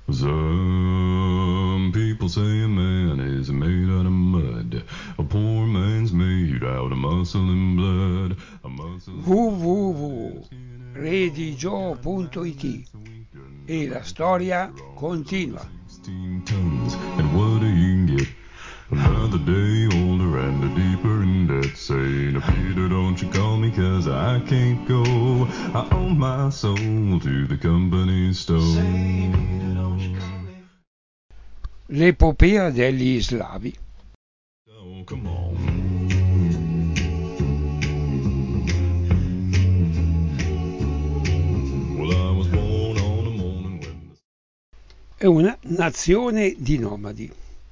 Some people say a man is made out of mud. A poor man's made out of muscle and blood. www.redigio.it e la storia continua. 16 tons, and what do you get? Another day older and deeper in debt. Saying, Peter, don't you call me, 'cause I can't go. I owe my soul to the company store. Say, Peter, don't you call me. L'epopea degli Slavi. Oh, come on. Well, I was born on a morning when È una nazione di nomadi.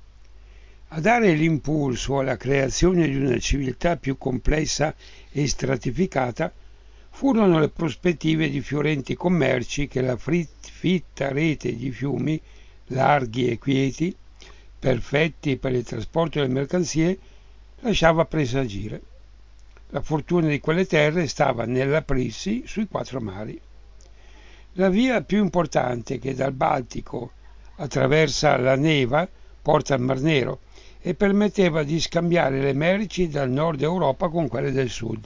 A dare l'impulso alla creazione di una civiltà più complessa e stratificata furono le prospettive di fiorenti commerci che la fitta rete di fiumi, larghi e quieti, perfetti per il trasporto delle mercanzie, lasciava presagire. La fortuna di quelle terre stava nell'aprirsi sui quattro mari. La via più importante, che dal Baltico attraversa la Neva, porta al Mar Nero e permetteva di scambiare le merci dal nord Europa con quelle del sud.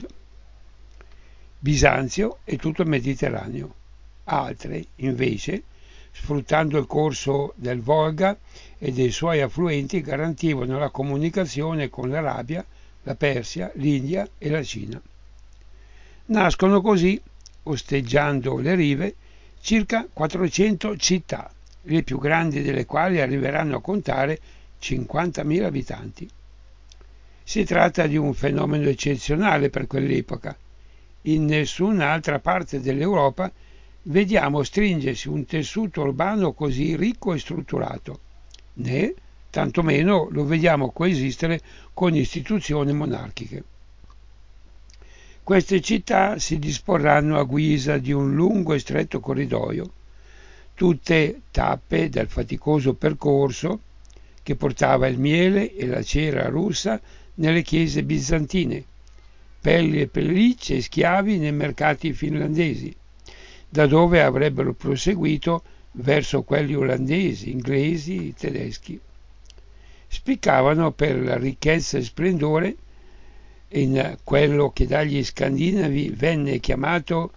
Bisanzio e tutto il Mediterraneo. Altre, invece, sfruttando il corso del Volga e dei suoi affluenti, garantivano la comunicazione con l'Arabia, la Persia, l'India e la Cina. Nascono così, osteggiando le rive, circa 400 città, le più grandi delle quali arriveranno a contare 50.000 abitanti. Si tratta di un fenomeno eccezionale per quell'epoca. In nessun'altra parte dell'Europa vediamo stringersi un tessuto urbano così ricco e strutturato, né tantomeno lo vediamo coesistere con istituzioni monarchiche. Queste città si disporranno a guisa di un lungo e stretto corridoio, tutte tappe del faticoso percorso che portava il miele e la cera russa nelle chiese bizantine, pelli e pellicce e schiavi nei mercati finlandesi, da dove avrebbero proseguito verso quelli olandesi, inglesi, tedeschi. Spiccavano per la ricchezza e splendore in quello che dagli scandinavi venne chiamato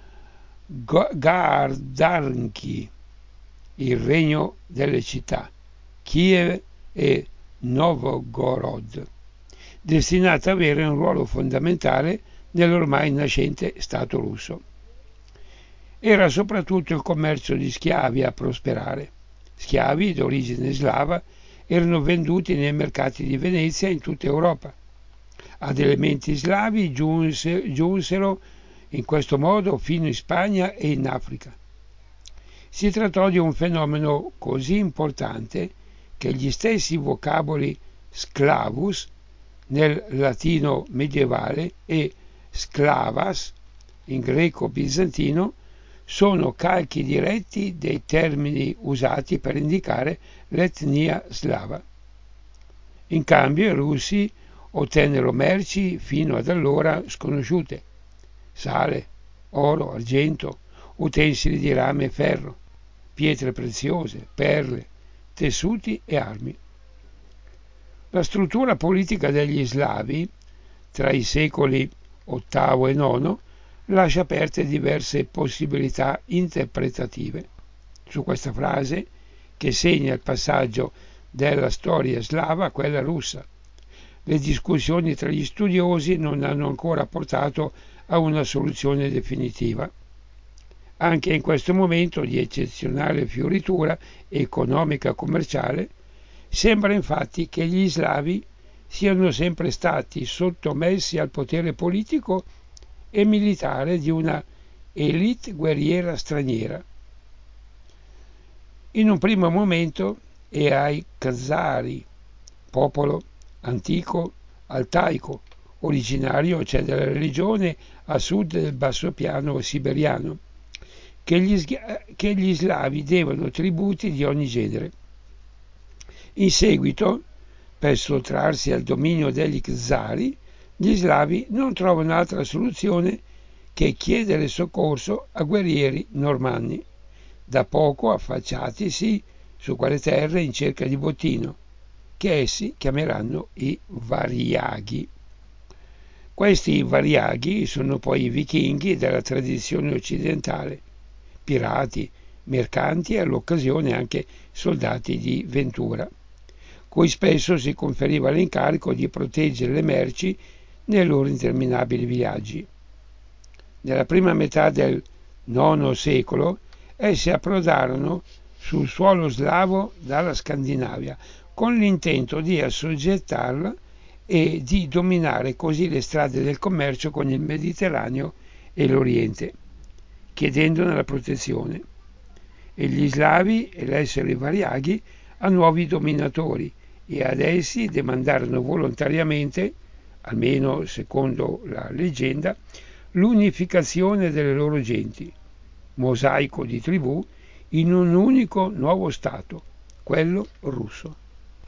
Gardarnki, il regno delle città, Kiev e Novgorod, destinata ad avere un ruolo fondamentale nell'ormai nascente Stato russo. Era soprattutto il commercio di schiavi a prosperare. Schiavi d'origine slava erano venduti nei mercati di Venezia in tutta Europa. Ad elementi slavi giunsero in questo modo fino in Spagna e in Africa. Si trattò di un fenomeno così importante che gli stessi vocaboli sclavus nel latino medievale e sclavas in greco bizantino sono calchi diretti dei termini usati per indicare l'etnia slava. In cambio i russi ottennero merci fino ad allora sconosciute: sale, oro, argento, utensili di rame e ferro, pietre preziose, perle, tessuti e armi. La struttura politica degli slavi, tra i secoli VIII e IX, lascia aperte diverse possibilità interpretative. Su questa frase, che segna il passaggio dalla storia slava a quella russa, le discussioni tra gli studiosi non hanno ancora portato a una soluzione definitiva. Anche in questo momento di eccezionale fioritura economica e commerciale, sembra infatti che gli slavi siano sempre stati sottomessi al potere politico e militare di una élite guerriera straniera. In un primo momento è ai khazari, popolo antico altaico, originario della religione a sud del bassopiano siberiano, che gli slavi devono tributi di ogni genere. In seguito, per sottrarsi al dominio degli khazari, gli slavi non trovano altra soluzione che chiedere soccorso a guerrieri normanni, da poco affacciatisi su quelle terre in cerca di bottino, che essi chiameranno i Variaghi. Questi Variaghi sono poi i vichinghi della tradizione occidentale, pirati, mercanti e all'occasione anche soldati di ventura, cui spesso si conferiva l'incarico di proteggere le merci nei loro interminabili viaggi. Nella prima metà del IX secolo essi approdarono sul suolo slavo dalla Scandinavia con l'intento di assoggettarla e di dominare così le strade del commercio con il Mediterraneo e l'Oriente, chiedendone la protezione. E gli slavi elessero i Variaghi a nuovi dominatori e ad essi demandarono volontariamente, almeno secondo la leggenda, l'unificazione delle loro genti, mosaico di tribù, in un unico nuovo stato, quello russo.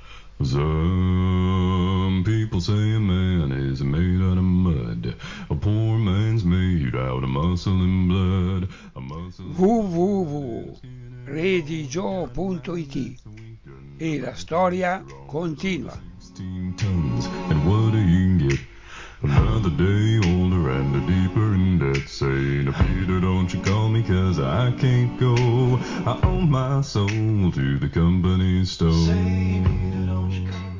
Some people say a man is made out of mud. A poor man's made out of muscle and blood. www.redigio.it e la storia continua. 16 tons, and what do you get? Another day older and deeper in debt. Saying, Peter, don't you call me, 'cause I can't go. I owe my soul to the company store. Say, Peter, don't you call me.